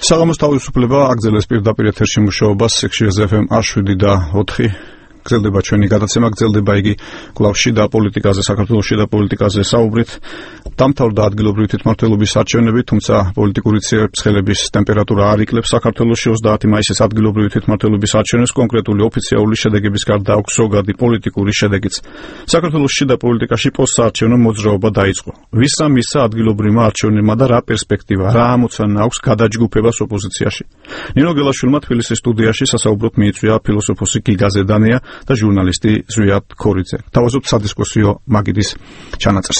საღამოს თავისუფლება აგრძელებს პირდაპირ ეთერში მუშაობას სექციაზე FM 7 და 4 გრძელდება ჩვენი გადაცემა, გრძელდება იგი კვლავ შიდა პოლიტიკაზე, საქართველოს შიდა პოლიტიკაზე საუბრით. დამთავრდა ადგილობრივი თვითმმართველობის არჩევნები, თუმცა პოლიტიკური ცხელების ტემპერატურა არ იკლებს საქართველოში 30 მაისის ადგილობრივი თვითმმართველობის არჩევნებს კონკრეტული ოფიციალური შედეგების გარდა აქვს ზოგადი პოლიტიკური შედეგიც. საქართველოს შიდა პოლიტიკაში პოსტსაარჩევნო მოძრაობა დაიწყო. ვისა მისცა ადგილობრივმა არჩევნებმა და რა პერსპექტივა, რა ამოცანა აქვს გადაჯგუფებას ოპოზიციაში. ნინო გელაშვილმა თბილისის სტუდიაში სასაუბროდ მიიწვია ფილოსოფოსი გიგა ზედანია და ჟურნალისტი ზვიად ქორიძე. თავაზობთ სადისკუსიო მაგიდის ჩანაწერს.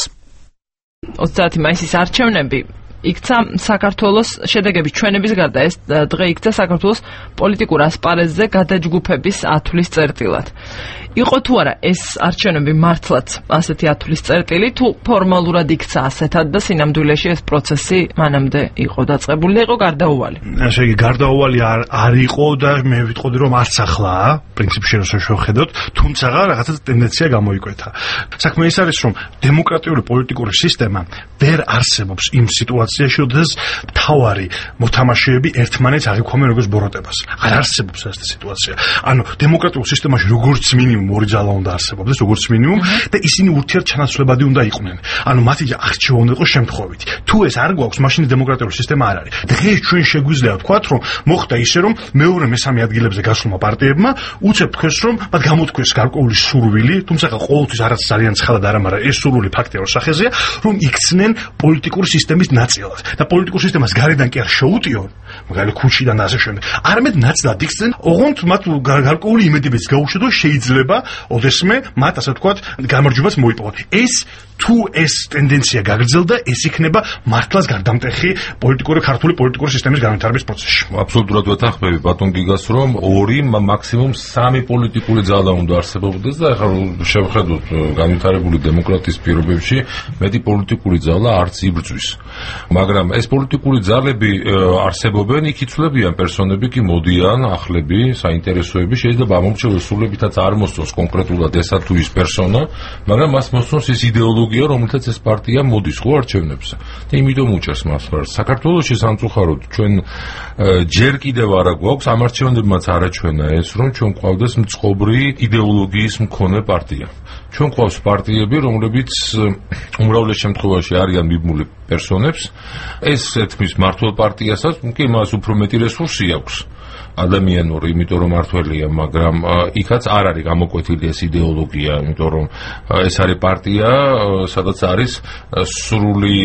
30 მაისის არჩევნები იქცა საქართველოს შედეგების ჩვენების გარდა ეს დღე იქცა საქართველოს პოლიტიკურ ასპარეზზე გადაჯგუფების ათვლის წერტილად. იყო თუ არა ეს არჩევნები მართლაც ასეთი ათვლის წერტილი, თუ ფორმალურად იქცა ასეთად და სინამდვილეში ეს პროცესი მანამდე იყო დაწყებული და იყო გარდაუვალი? ასე იგი გარდაუვალი არ იყო და მე ვიტყოდი რომ არც ახლაა, პრინციპში როცა შევხედოთ, თუმცა რაღაცა ტენდენცია გამოიკვეთა. საქმე ის არის, რომ დემოკრატიული პოლიტიკური სისტემა ვერ არსებობს იმ სიტუაციაში, როდესაც მთავარი მოთამაშეები ერთმანეთს აღიქვამენ როგორც ბოროტებას. არ არსებობს ასეთი სიტუაცია. ანუ დემოკრატიულ სისტემაში როგორც მინიმუმ ორი ძალა უნდა არსებობდეს, როგორც მინიმუმ და ისინი ურთიერთჩანაცვლებადი უნდა იყვნენ. ანუ მათი არჩევა უნდა იყოს შემთხვევით. თუ ეს არ გვაქვს, მაშინ დემოკრატიული სისტემა არ არის. დღეს ჩვენ შეგვიძლია ვთქვათ, რომ მოხდა ისე, რომ მეორე მესამე ადგილებზე გასულმა პარტიებმა უცებ თქვეს, რომ მათ გამოთქვეს გარკვეული სურვილი, თუმცა ყოველთვის არაც ძალიან ცხადად არა, მაგრამ ეს სურვილი ფაქტიურ სახეზეა, რომ იქცნენ პოლიტიკური სისტემის ნაწილად. და პოლიტიკურ სისტემას გარედან კი არ შეუტიონ, მაგალითად ქუჩიდან და ასე შემდეგ. არამედ ნაცვლად იქცნენ, ოღონდ მათ გარკვეული იმედებიც გაუშვათ, შეიძლება ოდესმე მათ ასე ვთქვათ გამარჯვებას მოიპოვოთ. თუ ეს ტენდენცია გაგრძელდა, ეს იქნება მართლაც გარდამტეხი ქართული პოლიტიკური სისტემის განვითარების პროცესში. აბსოლუტურად ვეთანხმები ბატონ გიგას, რომ 2 მაქსიმუმ 3 პოლიტიკური ძალა უნდა არსებობდეს და ახლა შევხედოთ განვითარებული დემოკრატიის პირობებში მეტი პოლიტიკური ძალა არც იბრძვის. მაგრამ ეს პოლიტიკური ძალები არსებობენ, იქ იცვლებიან პერსონები, კი მოდიან, ახლები, საინტერესოები, შეიძლება ამომრჩეველ სულებითაც არ მოსწონს კონკრეტულად ესა თუ ის პერსონა, მაგრამ მას მოსწონს ის იდეოლოგია, რომელთაც ეს პარტია მოდის ხო არჩევნებზე. და იმიტომ უჭერს მას ვარ. საქართველოში სამწუხაროდ ჩვენ ჯერ კიდევ არ გვაქვს ამ არჩევნებმაც არაჩვენა ეს, რომ ჩვენ გვყავდეს მწყობრი იდეოლოგიის მქონე პარტია. ჩვენ გვყავს პარტიები, რომლებიც უმრავლეს შემთხვევაში არიან მიბმული პერსონებს. ეს ეთქმის მართლ პარტიასაც, კი მას უფრო მეტი რესურსი აქვს. ადამიანური, იმიტომ რომ მართველია, მაგრამ იქაც არ არის გამოკვეთილი ეს იდეოლოგია, იმიტომ რომ ეს არის პარტია, სადაც არის სრული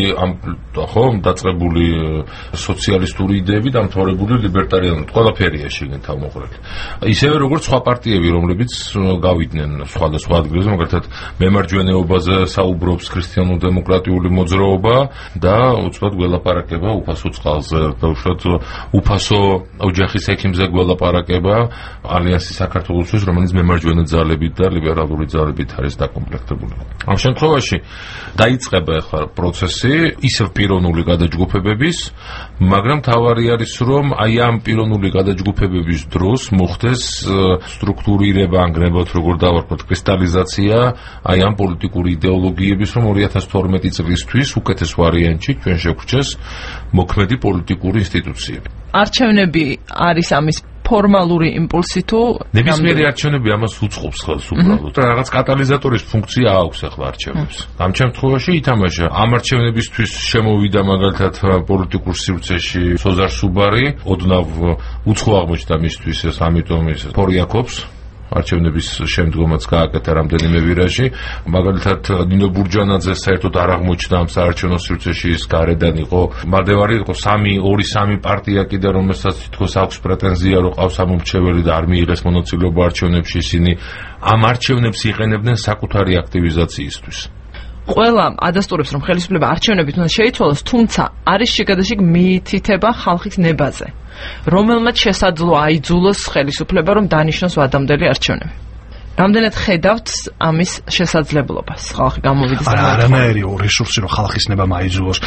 დაწყებული სოციალისტური იდეები, დამთავრებული ლიბერტარიანობით, ყველაფერია შიგნით თავმოყრილი. ისევე როგორც სხვა პარტიები, რომლებიც გავიდნენ სხვადასხვა ადგილებზე, მაგალითად მემარჯვენეობაზე საუბრობს ქრისტიანულ-დემოკრატიული მოძრაობა და უცბად გველაპარაკება უფასო წყალზე, და უშუალოდ უფასო ოჯახის ექიმზე გველაპარაკება ალიანსი საქართველოსთვის, რომელიც მემარჯვენე ძალებით და ლიბერალური ძალებით არის დაკომპლექტებული. ამ შემთხვევაში დაიწყება ახლა პროცესი ისევ პიროვნული გადაჯგუფებების, მაგრამ თავარი არის, რომ აი ამ პიროვნული გადაჯგუფებების დროს მოხდეს სტრუქტურირება, ანგრევად როგორ დავარქვათ, კრისტალიზაცია აი ამ პოლიტიკური იდეოლოგიების, რომ 2012 წლისთვის უკეთეს ვარიანტში ჩვენ შეგვრჩეს მოქმედი პოლიტიკური ინსტიტუციები. არჩევნები არის ამის ფორმალური იმპულსი თუ ნებისმიერი არჩევნები ამას უწყობს ხელს უბრალოდ. რაღაც კატალიზატორის ფუნქცია აქვს ახლა არჩევნებს. ამ შემთხვევაში ითამაშა ამ არჩევნებისთვის შემოვიდა მაგალითად პოლიტიკურ სივრცეში სოზარ სუბარი, ოდნავ უცხო აღმოჩნდა მისთვის ეს, ამიტომ ის ფორიაკობს. არჩევნების შემდგომაც გააკეთა რამდენიმე ვირაჟი. მაგალითად ნინო ბურჯანაძე საერთოდ არ აღმოჩნდა ამ საარჩევნო სივრცეში, ის გარედან იყო. მალდევარი იყო 2-3 პარტია კიდე, რომელსაც თითქოს აქვს პრეტენზია, რომ ყავს ამომრჩეველი და არ მიიღეს მონაწილეობა არჩევნებში. ისინი ამ არჩევნებს იყენებდნენ საკუთარი აქტივიზაციისთვის. ყველა ადასტურებს, რომ ხელისუფლება არჩევნებით უნდა შეიცვალოს, თუმცა არის შიგადაშიგ მიითითება ხალხის ნებაზე, რომელმაც შესაძლოა აიძულოს ხელისუფლება, რომ დანიშნოს ვადამდელი არჩევნები. რამდენად ხედავთ ამის შესაძლებლობას ხალხი გამოვიდეს არანაირი რესურსი რომ ხალხის ნება მაიძულოს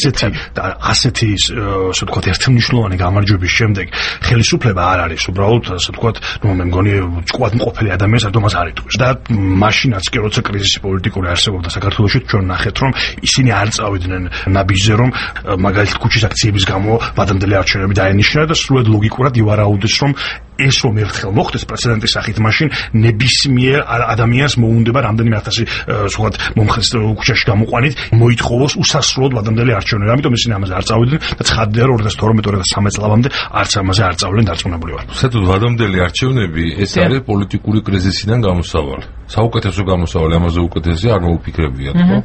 ასეთი ასე ვთქვათ ერთმნიშვნელოვანი გამარჯვების შემდეგ ხელისუფლება არ არის უბრალოდ ასე ვთქვათ მე მგონი ჭკვატმყოფელი ადამიანს ამდენს არ იტყვის და მაშინაც კი როცა კრიზისი პოლიტიკური არსებობდა საქართველოში ჩვენ ნახეთ რომ ისინი არ წავიდნენ ნაბიჯზე რომ მაგალითად ქუჩის აქციების გამო ვადამდელი არჩევნები დაენიშნა და სრულად ლოგიკურად ივარაუდეს რომ ეს რომ ერთხელ მოხდეს პრეცედენტის სახით მაშინ ნებისმიერ ადამიანს მოუნდება რამდენიმე ათასი სხვათ მომხეს ქუჩაში გამოყვანით მოითხოვოს უსასრულოდ ვადამდელი არჩევნები. ამიტომ ისინი ამაზე არ წავიდნენ და ცხადია რომ 2012-2013 წლამდე არც ამაზე არ წავლენ დარწმუნებული ვარ. საერთოდ ვადამდელი არჩევნები ეს არის პოლიტიკური კრიზისიდან გამოსავალი. საუკეთესო გამოსავალი ამაზე უკეთესი არ მოუფიქრებიათ, ხო?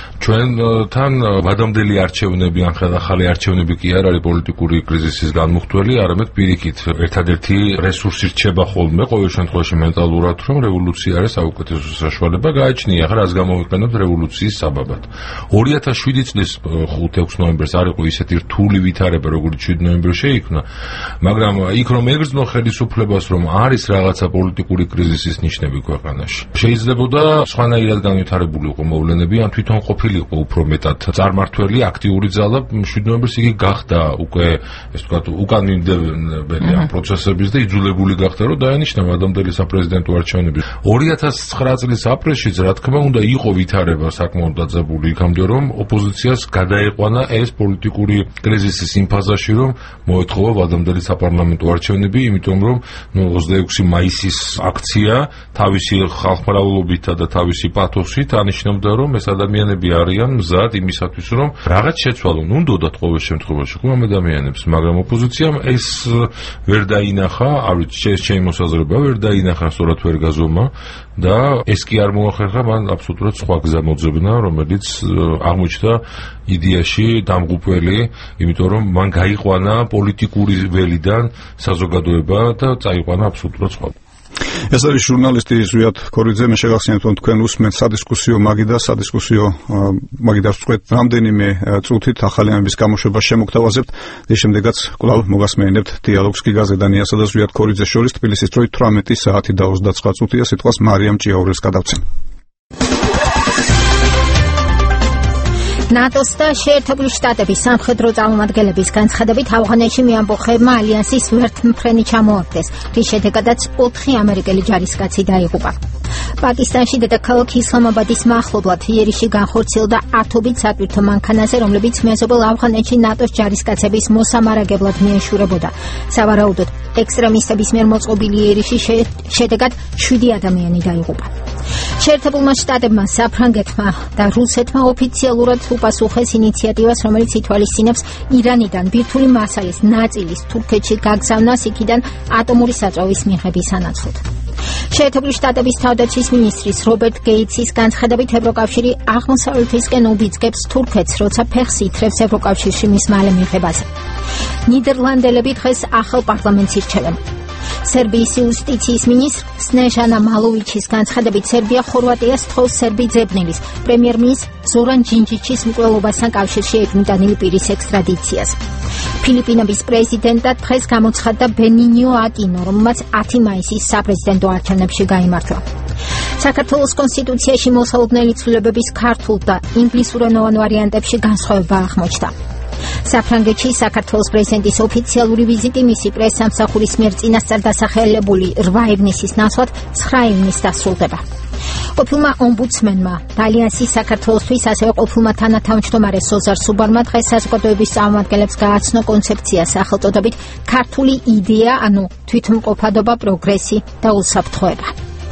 ჩვენთან ვადამდელი არჩევნები ან ახალი არჩევნები კი არ არის პოლიტიკური კრიზისის განმუხტველი, არამედ პირიქით ერთადერთი რესურსი რჩება ხოლმე ყოველ შემთხვევაში მენტალურად, რომ რევოლუცია არის საუკეთესო საშუალება. გააჩნია ახლა რას გამოვიყენებთ რევოლუციის საბაბად. 2007 წლის 5-6 ნოემბერს არ იყო ისეთი რთული ვითარება, როგორც 7 ნოემბერში შეიქმნა, მაგრამ იქ რომ ეგრძნო ხელისუფლებას, რომ არის რაღაცა პოლიტიკური კრიზისის ნიშნები ქვეყანაში. შეიძლებოდა სხვანაირად განვითარებული იყო მოვლენები, ან თვითონ ყოფილიყო უფრო მეტად წარმართველი აქტიური ძალა 7 ნოემბერს იგი გახდა უკვე ეს ვთქვათ უკანონმდებელი ამ პროცესების და იძულებული გახდა რომ დაენიშნა ვადამდელი საპრეზიდენტო არჩევნები 2009 წლის აპრილშიც რა თქმა უნდა იყო ვითარება საკმაოდ დაძაბული იქამდე რომ ოპოზიციას გადაეყვანა ეს პოლიტიკური კრიზისის იმ ფაზაში რომ მოეთხოვა ვადამდელი საპარლამენტო არჩევნები იმიტომ რომ 26 მაისის აქცია თავისი ხალხმრავალობითა და თავისი პათოსით ანიშნავდა რომ ეს ადამიანები არიან მზად იმისათვის რომ რაღაც შეცვალონ უნდათ ყოველ შემთხვევაში ყველა ადამიანებს მაგრამ ოპოზიციამ ეს ვერ დაინახა არ ვიცი ჩემი მოსაზრება ვერ დაინახა სწორად ვერ გაზომა და ეს კი არ მოახერხა მან აბსოლუტურად სხვა გზა მოძებნა რომელიც აღმოჩნდა იდეაში დამღუპველი იმიტომ რომ მან გაიყვანა პოლიტიკური ველიდან საზოგადოება და წაიყვანა აბსოლუტურად სხვა ეს არის ჟურნალისტი ზვიად ქორიძე მე შეგახსენებთ რომ თქვენ უსმენთ სადისკუსიო მაგიდას ვწყვეტ რამდენიმე წუთით ახალი ამბის გამოშვებას შემოგთავაზებთ და შემდეგაც კვლავ მოგასმენებთ დიალოგს გიგაზედანიასა და ზვიად ქორიძეს შორის თბილისის დროით 18 საათი და 29 წუთია სიტყვას მარიამ ჭიაურელს გადავცემ ნატოს და შეერთებული შტატების სამხედრო წარმომადგენლების განცხადებით ავღანეთში მეამბოხებმა ალიანსის ვერთმფრენი ჩამოაგდეს, რის შედეგადაც 4 ამერიკელი ჯარისკაცი დაიღუპა. პაკისტანში დედაქალაქ ისლამაბადის მახლობლად იერიში განხორციელდა ათობით სატვირთო მანქანაზე, რომლებიც მეზობელ ავღანეთში ნატოს ჯარისკაცების მოსამარაგებლად მიეშურებოდა. სავარაუდოდ, ექსტრემისტების მიერ მოწყობილი იერიში შედეგად 7 ადამიანი დაიღუპა. შეერთებულმა შტატებმა, საფრანგეთმა და რუსეთმა ოფიციალურად უპასუხეს ინიციატივას, რომელიც ითვალისწინებს ირანიდან ბირთვული მასალის ნაწილის თურქეთში გაგზავნას იქიდან ატომური საწვავის მიღების სანაცვლოდ. შეერთებული შტატების თავდაცვის მინისტრის რობერტ გეიცის განცხადებით ევროკავშირი აღმოსავლეთისკენ უბიძგებს თურქეთს, როცა ფეხს ითრევს ევროკავშირში მის მალე მიღებაზე. ნიდერლანდელები დღეს ახალ პარლამენტს ირჩევენ. სერბიის იუსტიციის მინისტრ სნეჟანა მალოვიჩის განცხადებით სერბია ხორვატიას თხოვს სერბი ძებნილის პრემიერ-მინისტრ ზორან ჯინჯიჩის მკვლელობასთან კავშირში ეკმიტანილი პირის ექსტრადიციას. ფილიპინების პრეზიდენტად დღეს გამოცხადდა ბენინიო აკინო, რომელმაც 10 მაისის საპრეზიდენტო არჩევნებში გაიმარჯვა. საქართველოს კონსტიტუციაში მოსალოდნელი ცვლილებების ქართულ და ინგლისურენოვან ვარიანტებში განსხვავება აღმოჩნდა. საფრანგეთში საქართველოს პრეზიდენტის ოფიციალური ვიზიტი მისი პრესსამსახურის მიერ წინასწარ დასახელებული 8 ივნისის ნაცვლად 9 ივნისს დასრულდება. ყოფილმა ომბუდსმენმა და ალიანსის საქართველოსთვის ასევე ყოფილმა თანათავმჯდომარე სოზარ სუბარმა დღეს საზოგადოების წარმომადგენლებს გააცნო კონცეფცია სახელწოდებით ქართული იდეა, ანუ თვითმყოფადობა, პროგრესი და უსაფრთხოება.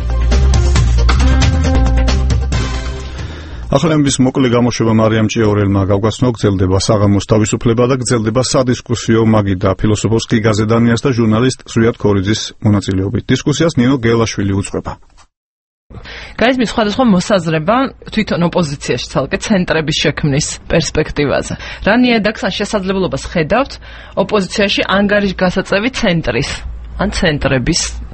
ახალების მოკლე გამოშვება მარიამ ჭიაურელმა გავგაცნო გრძელდება საღამოს თავისუფლება და გრძელდება სადისკუსიო მაგიდა ფილოსოფოსკი გაზედანიას და ჟურნალისტ ზვიად ქორიძის მონაწილეობით. დისკუსიას ნინო გელაშვილი უწყება. გაიზმის სხვადასხვა მოსაზრება თვითონ ოპოზიციაში ცალკე ცენტრების შექმნის პერსპექტივაზე. რა ნიადაგს ან შესაძლებლობას ხედავთ ოპოზიციაში ანგარიშგასაწევი ცენტრის ან ცენტრების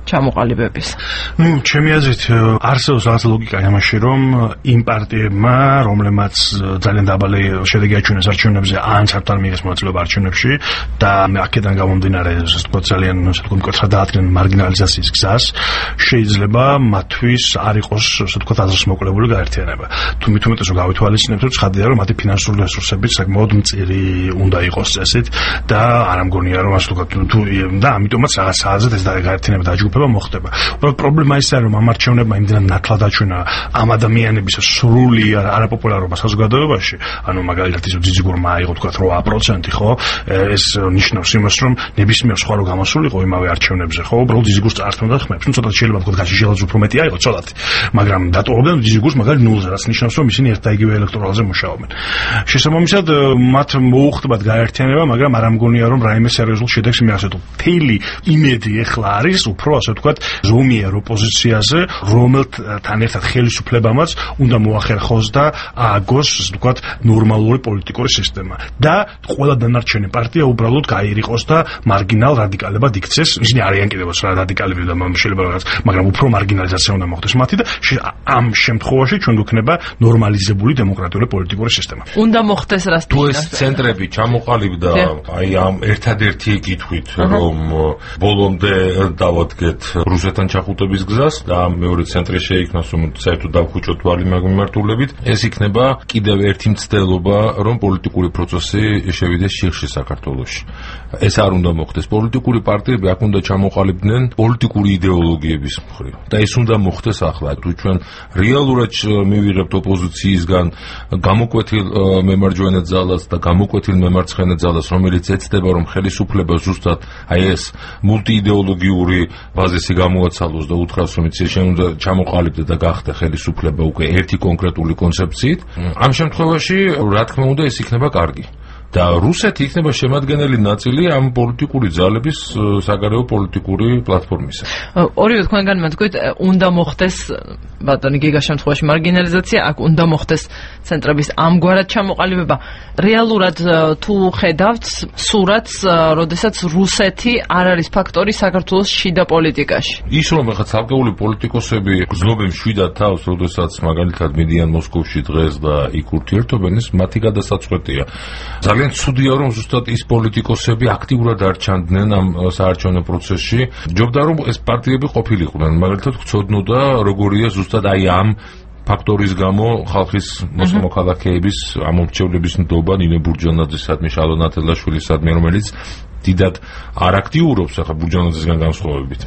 ჩამოყალიბების. ჩემი აზრით არსებობს რაღაც ლოგიკა იმაში, რომ იმ პარტიებმა, რომლებმაც ძალიან დაბალი შედეგი აჩვენეს არჩევნებზე, ან საერთოდ მიიღეს მონაწილეობა არჩევნებში და აქედან გამომდინარე, ასე ვთქვათ, ძალიან მკვეთრად დაადგნენ მარგინალიზაციის გზას, შეიძლება მათთვის არ იყოს, ასე ვთქვათ, აზრს მოკლებული გაერთიანება. თუ მით უმეტეს რომ გავითვალისწინებთ, რომ ცხადია, რომ მათი ფინანსური რესურსები საკმაოდ მწირი უნდა იყოს წესით და არ ამგონია, რომ ასე ვთქვათ, თუ და ამიტომაც რაღაც საათზე ეს გაერთიანება დაჯგუფება მოხდება. პრობლემა ისაა, რომ ამ არჩევნებმა იმდენად ნათლად აჩვენა ამ ადამიანების სრული არაპოპულარობა საზოგადოებაში, ანუ მაგალითად ის ძიძიგურმა აიღო თქვა 8%, ხო? ეს ნიშნავს იმას, რომ ნებისმიერ სხვა რო გამოსულიყო იმავე არჩევნებზე, ხო? უბრალოდ ძიძიგურს წარსთმოდა ხმებს. ნუ ცოტა შეიძლება ვთქვათ, გაშიშელაც უფრო მეტი აიღო ცოტათი, მაგრამ დატოვებდნენ ძიძიგურს მაგალითად ნულზე, რაც ნიშნავს, რომ ისინი ერთ და იგივე ელექტორალზე მუშაობენ. შესაბამისად, მათ მოუხდებათ გაერთიანება, მაგრამ არ ამგონია, რომ რაიმე სერიოზულ შედეგს მიაღწევთ. თელი იმედი ეხლა არის უფრო, ასე ვთქვათ, ზომიერ ოპოზიციაზე, რომელთან ერთად ხელისუფლებამაც უნდა მოახერხოს და ააგოს, ასე ვთქვათ, ნორმალური პოლიტიკური სისტემა. და ყველა დანარჩენი პარტია უბრალოდ გაირიყოს და მარგინალ რადიკალებად იქცეს. ისინი არიან კიდევაც რადიკალები და შეიძლება რაღაც, მაგრამ უფრო მარგინალიზაცია უნდა მოხდეს მათი და ამ შემთხვევაში ჩვენ გვექნება ნორმალიზებული დემოკრატიული პოლიტიკური სისტემა. უნდა მოხდეს რას თუ ეს ცენტრები ჩამოყალიბდა, აი ამ ერთადერთი კითხვით, რომ ბოლომდე დავადგეთ რუსეთთან ჩახუტების გზას და მეორე ცენტრი შეიქმნას, რომ საერთოდ დავხუჭოთ ვალი მიმართულებით, ეს იქნება კიდევ ერთი მცდელობა, რომ პოლიტიკური პროცესი შევიდეს შიხში საქართველოში. ეს არ უნდა მოხდეს. პოლიტიკური პარტიები აქ უნდა ჩამოყალიბდნენ პოლიტიკური იდეოლოგიების მხრივ. და ეს უნდა მოხდეს ახლა. თუ ჩვენ რეალურად მივიღებთ ოპოზიციისგან გამოკვეთილ მემარჯვენე ძალას და გამოკვეთილ მემარცხენე ძალას, რომელიც ეცდება, რომ ხელისუფლება ზუსტად აი ეს მულტიიდეოლოგიური ბაზისი გამოაცალოს და უთხრას, რომ იცი შენ უნდა ჩამოყალიბდე და გახდე ხელისუფლება უკვე ერთი კონკრეტული კონცეფციით, ამ შემთხვევაში რა თქმა უნდა ეს იქნება კარგი. და რუსეთი იქნება შემადგენელი ნაწილი ამ პოლიტიკური ძალების საგარეო პოლიტიკური პლატფორმისა. ორივე თქვენგან მეთქვით, უნდა მოხდეს ბატონი გიგა შემთხვევაში მარგინალიზაცია, აქ უნდა მოხდეს ცენტრების ამგვარად ჩამოყალიბება. რეალურად თუ ხედავთ სურათს, როდესაც რუსეთი არ არის ფაქტორი საქართველოს შიდა პოლიტიკაში. ის რომ ახლა ცალკეული პოლიტიკოსები გრძნობენ მშვიდად თავს, როდესაც მაგალითად მიდიან მოსკოვში დღეს და იქ ურთიერთობენ, ეს მათი გადასაწყვეტია. ძალიან ცუდია, რომ ზუსტად ის პოლიტიკოსები აქტიურად არ ჩანდნენ ამ საარჩევნო პროცესში. ჯობდა რომ ეს პარტიები ყოფილიყვნენ, მაგალითად გწოდნოდა როგორია ზუსტად აი ამ ფაქტორის გამო ხალხის მოსამოქალაქეების ამომრჩევლების ნდობა ნინო ბურჯანაძისადმი, შალო ნათელაშვილისადმი, რომელიც დიდად არ აქტიურობს ახლა ბურჯანაძისგან განსხვავებით.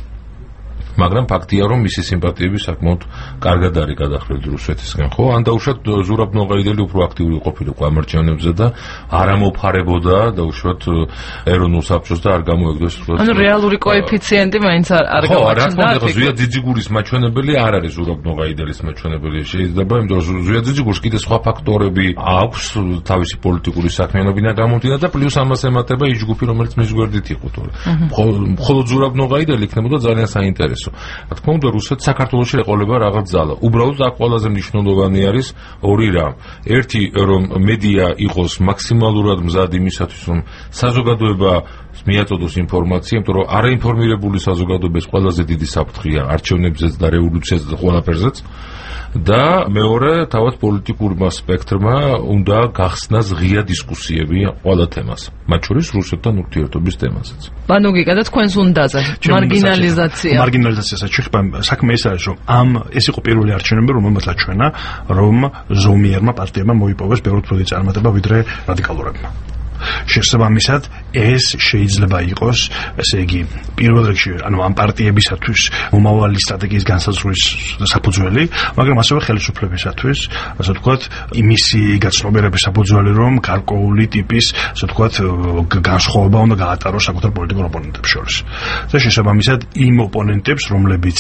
მაგრამ ფაქტია, რომ მისი სიმპათიები საკმაოდ კარგად არის გადახრილი რუსეთისგან, ხო? ან დაუშვათ ზურაბ ნოღაიდელი უფრო აქტიური ყოფილიყო ამ არჩევნებზე და არ ამოფარებოდა დაუშვათ ეროვნულ საბჭოს და არ გამოეგდეს. ანუ რეალური კოეფიციენტი მაინც არ გამოჩნდა. ხო, რა თქმა უნდა, ზვია ძიძიგურის მაჩვენებელი არ არის ზურაბ ნოღაიდელის მაჩვენებელი. შეიძლება, იმიტომ რომ ზვია ძიძიგურს კიდე სხვა ფაქტორები აქვს თავისი პოლიტიკური საქმიანობიდან გამომდინარე და პლუს ამას ემატება ის ჯგუფი, რომელიც მის გვერდით იყო თორე. მხოლოდ ზურაბ ნოღაიდელი იქნებოდა ძალიან საინტერესო. რა თქმა უნდა, რუსეთს საქართველოში ეყოლება რაღაც ძალა. უბრალოდ აქ ყველაზე მნიშვნელოვანი არის ორი რამ. ერთი, რომ მედია იყოს მაქსიმალურად მზად იმისათვის, რომ საზოგადოება მიაწოდოს ინფორმაცია, იმიტომ რომ არაინფორმირებული საზოგადოების ყველაზე დიდი საფრთხეა არჩევნებზეც და რევოლუციაზეც და ყველაფერზეც. და მეორე, თავად პოლიტიკურმა სპექტრმა უნდა გახსნას ღია დისკუსიები ყველა თემაზე, მათ შორის რუსეთთან ურთიერთობის თემაზეც. ბანო გიგა და თქვენს უნდაზე მარგინალიზაცია. მარგინალიზაციასაც შეხება საქმე ის არის, რომ ეს იყო პირველი არჩევნები, რომელმაც აჩვენა, რომ ზომიერმა პარტიებმა მოიპოვეს ბევრ უფრო წარმატება ვიდრე რადიკალურებმა. შესაბამისად, ეს შეიძლება იყოს, ესე იგი, პირველ რიგში, ანუ ამ პარტიებისათვის მომავალი სტრატეგიის განსაზღვრის საფუძველი, მაგრამ ასევე ხელისუფლებისათვის, ასე ვთქვათ, იმისი გაცნობიერების საფუძველი, რომ გარკვეული ტიპის, ასე ვთქვათ, განსხვავება უნდა გაატაროს საკუთარ პოლიტიკურ ოპონენტებს შორის. და შესაბამისად, იმ ოპონენტებს, რომლებიც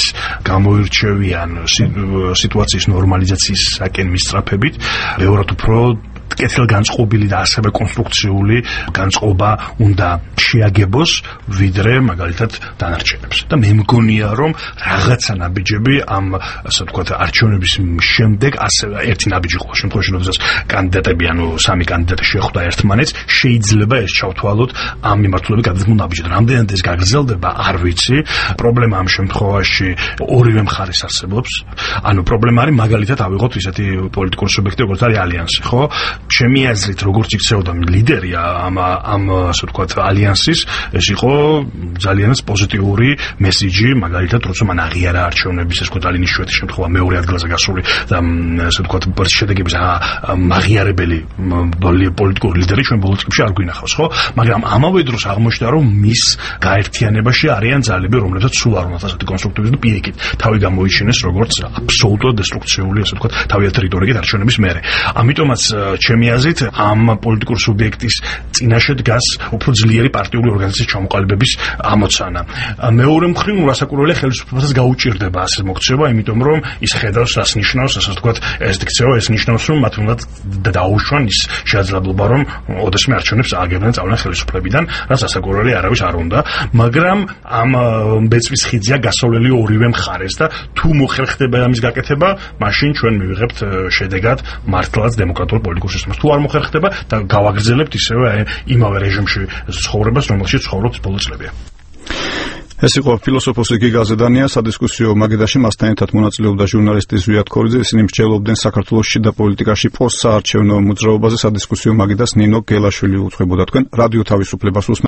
გამოირჩევიან სიტუაციის ნორმალიზაციისაკენ მისწრაფებით, ბევრად უფრო კეთილგანწყობილი და ასევე კონსტრუქციული განწყობა უნდა შეაგებოს ვიდრე მაგალითად დანარჩენებს. და მე მგონია რომ რაღაცა ნაბიჯები ამ ასე ვთქვათ არჩევნების შემდეგ ასევე ერთი ნაბიჯი ყოველ შემთხვევაში როდესაც კანდიდატები ანუ სამი კანდიდატი შეხვდა ერთმანეთს შეიძლება ეს ჩავთვალოთ ამ მიმართულებით გადადგმულ ნაბიჯად. რამდენად ეს გაგრძელდება არ ვიცი. პრობლემა ამ შემთხვევაში ორივე მხარეს არსებობს. ანუ პრობლემა არის მაგალითად ავიღოთ ისეთი პოლიტიკური სუბიექტი როგორც არის ალიანსი, ხო? ჩემი აზრით როგორც იქცეოდა ლიდერი ამ ასე ვთქვათ ალიანსის ეს იყო ძალიანაც პოზიტიური მესიჯი მაგალითად როცა მან აღიარა არჩევნების ეს ვთქვათ ალინიშვეთის შემთხვევა მეორე ადგილზე გასული და ასე ვთქვათ შედეგების აღიარებელი პოლიტიკური ლიდერი ჩვენ ბოლო წლებში არ გვინახავს, ხო? მაგრამ ამავე დროს აღმოჩნდა რომ მის გაერთიანებაში არიან ძალები რომლებსაც სულ არ უნდათ ასეთი კონსტრუქტივიზმი და პირიქით თავი გამოიჩინეს როგორც აბსოლუტურად დესტრუქციული ასე ვთქვათ თავიანთი რიტორიკით არჩევნების მერე. ამიტომაც ჩემი აზრით ამ პოლიტიკურ სუბიექტის წინაშე დგას უფრო ძლიერი პარტიული ორგანიზაციის ჩამოყალიბების ამოცანა. მეორე მხრივ რასაკურველია ხელისუფლებასაც გაუჭირდება ასე მოქცევა, იმიტომ რომ ის ხედავს რას ნიშნავს ასე ვთქვათ ეს დიქცევა, ეს ნიშნავს რომ მათ უნდა დაუშვან ის შესაძლებლობა რომ ოდესმე არჩევნებს ააგებდნენ წავლენ ხელისუფლებიდან, რაც ასაკურველი არავის არ უნდა, მაგრამ ამ ბეწვის ხიძია გასავლელი ორივე მხარეს და თუ მოხერხდება ამის გაკეთება, მაშინ ჩვენ მივიღებთ შედეგად მართლაც დემოკრატიულ პოლიტიკურ სისტემას. თუ არ მოხერხდება და გავაგრძელებთ ისევე იმავე რეჟიმში ცხოვრებას, რომელშიც ცხოვრობთ ბოლო წლებია. ეს იყო ფილოსოფოსი გიგა ზედანია, სადისკუსიო მაგიდაში მასთან ერთად მონაწილეობდა ჟურნალისტი ზვიად ქორიძე, ისინი მსჯელობდნენ საქართველოს შიდა პოლიტიკაში პოსტსაარჩევნო მოძრაობაზე, სადისკუსიო მაგიდას ნინო გელაშვილი უძღვებოდა. თქვენ რადიო თავისუფლებას